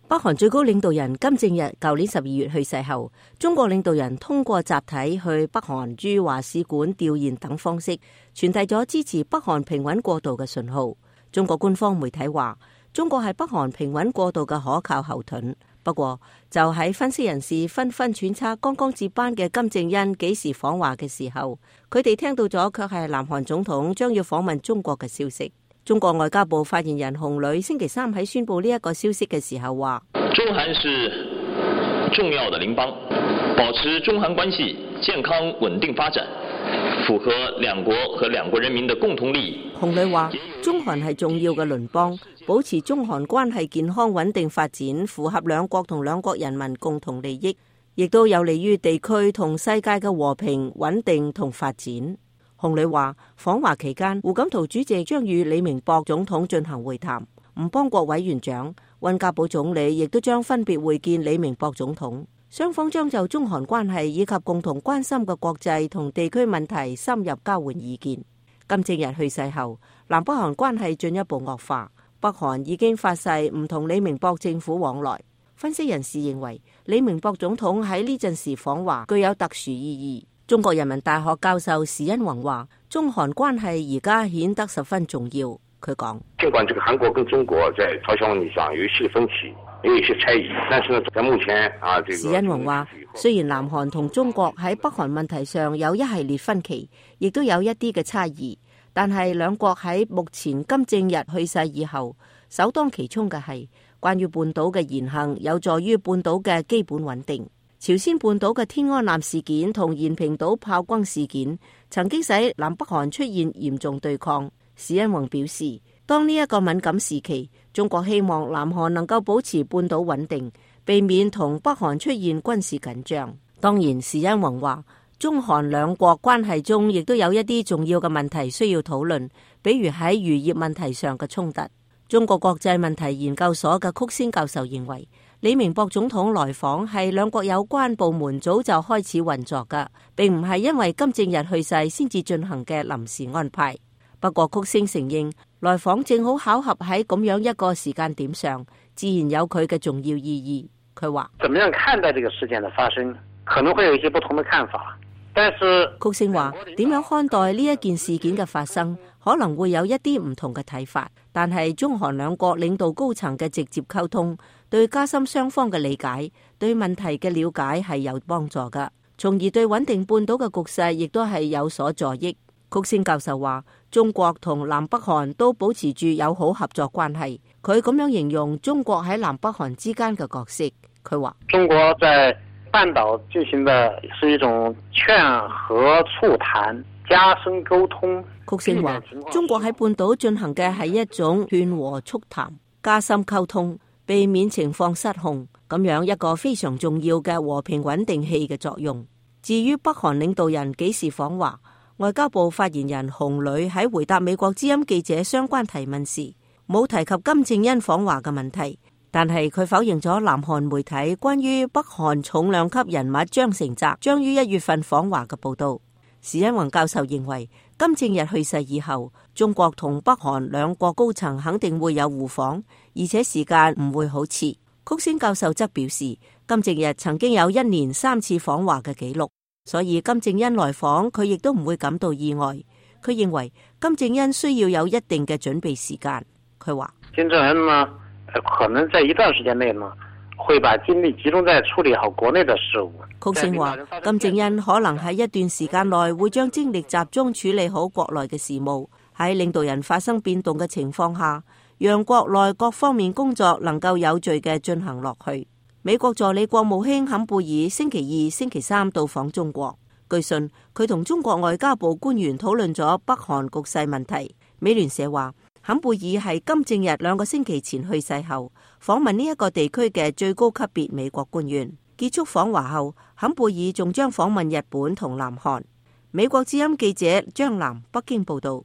北韓最高領導人金正日舊年12月去世後，中國領導人通過集體去北韓駐華使館弔唁等方式，傳遞咗支持北韓平穩過渡嘅信號。中國官方媒體話，中國係北韓平穩過渡嘅可靠後盾。不過，就喺分析人士紛紛揣測剛剛接班嘅金正恩幾時訪華嘅時候，佢哋聽到咗卻係南韓總統將要訪問中國嘅消息。中國外交部發言人洪磊星期三喺宣布呢一個消息嘅時候話： 中韓是重要的鄰邦，保持中韓關係健康穩定發展，符合兩國和兩國人民的共同利益。 洪磊話：中韓係重要嘅鄰邦，保持中韓關係健康穩定發展，符合兩國同兩國人民共同利益，亦都有利於地區同世界嘅和平穩定同發展。洪磊話：訪華期間，胡錦濤主席將與李明博總統進行會談，吳邦國委員長、溫家寶總理亦都將分別會見李明博總統，雙方將就中韓關係以及共同關心嘅國際同地區問題深入交換意見。金正日去世後，南北韓關係進一步惡化，北韓已經發誓唔同李明博政府往來。分析人士認為，李明博總統喺呢陣時訪華具有特殊意義。中國人民大學教授時殷弘話：中韓關係而家顯得十分重要。佢講： 儘管這個韓國跟中國在朝鮮問題上有一些分歧，有一些差異，但是呢，在目前時殷弘話，雖然南韓同中國喺北韓問題上有一系列分歧，亦都有一啲嘅差異，但係兩國喺目前金正日去世以後，首當其衝嘅係關於半島嘅言行有助於半島嘅基本穩定。朝鮮半島嘅天安艦事件同延坪島炮轟事件曾經使南北韓出現嚴重對抗。時殷弘表示，當呢一個敏感時期，中國希望南韓能夠保持半島穩定，避免同北韓出現軍事緊張。當然，時殷弘話，中韓兩國關係中亦都有一啲重要嘅問題需要討論，比如喺漁業問題上嘅衝突。中國國際問題研究所嘅曲先教授認為，李明博總統來訪係兩國有關部門早就開始運作㗎，並唔係因為金正日去世先至進行嘅臨時安排。不過曲先承認，來訪正好巧合喺咁樣一個時間點上，自然有佢嘅重要意義。佢話： 怎麼樣看待這個事件的發生，可能會有一些不同的看法。但是曲先話，點樣看待呢一件事件嘅發生，可能會有一啲唔同嘅睇法。但係中韓兩國領導高層嘅直接溝通，對加深雙方嘅理解，對問題嘅了解係有幫助㗎，從而對穩定半島嘅局勢亦都係有所助益。曲先教授話，中國同南北韓都保持住友好合作關係。佢咁樣形容中國喺南北韓之間嘅角色。佢話： 中國在半島進行的是一種勸和促談，加深溝通。 曲先話，中國喺半島進行嘅係一種勸和促談，加深溝通，避免情況失控，咁樣一個非常重要嘅和平穩定器嘅作用。至於北韓領導人幾時訪華，外交部發言人洪磊喺回答美國之音記者相關提問時，冇提及金正恩訪華嘅問題，但係佢否認咗南韓媒體關於北韓重量級人物張成澤將於1月份訪華嘅報道。時殷弘教授認為，金正日去世以後，中國同北韓兩國高層肯定會有互訪，而且時間唔會好遲。曲先教授則表示，金正日曾經有1年3次訪華嘅記錄，所以金正恩來訪佢亦都唔會感到意外。佢認為金正恩需要有一定嘅準備時間。佢話： 金正恩呢，可能在一段時間內呢，會把精力集中在處理好國內的事務。 曲先話，金正恩可能喺一段時間內會將精力集中處理好國內嘅事務，喺領導人發生變動嘅情況下，讓國內各方面工作能夠有序嘅進行落去。美國助理國務卿坎貝爾星期2、星期3到訪中國，據信佢同中國外交部官員討論咗北韓局勢問題。美聯社話，坎貝爾係金正日2個星期前去世後訪問呢一個地區嘅最高級別美國官員。結束訪華後，坎貝爾仲將訪問日本同南韓。美國之音記者張南北京報道。